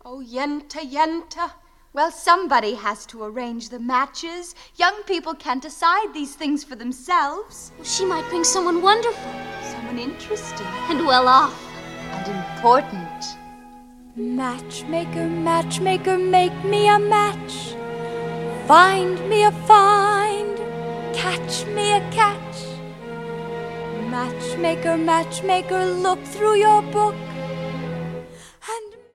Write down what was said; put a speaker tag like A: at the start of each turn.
A: Oh, Yenta, Yenta. Well, somebody has to arrange the matches. Young people can't decide these things for themselves.
B: Well, she might bring someone wonderful.
A: Someone interesting.
B: And well off.
A: And important.
C: Matchmaker, matchmaker, make me a match. Find me a find, catch me a catch. Matchmaker, matchmaker, look through your book.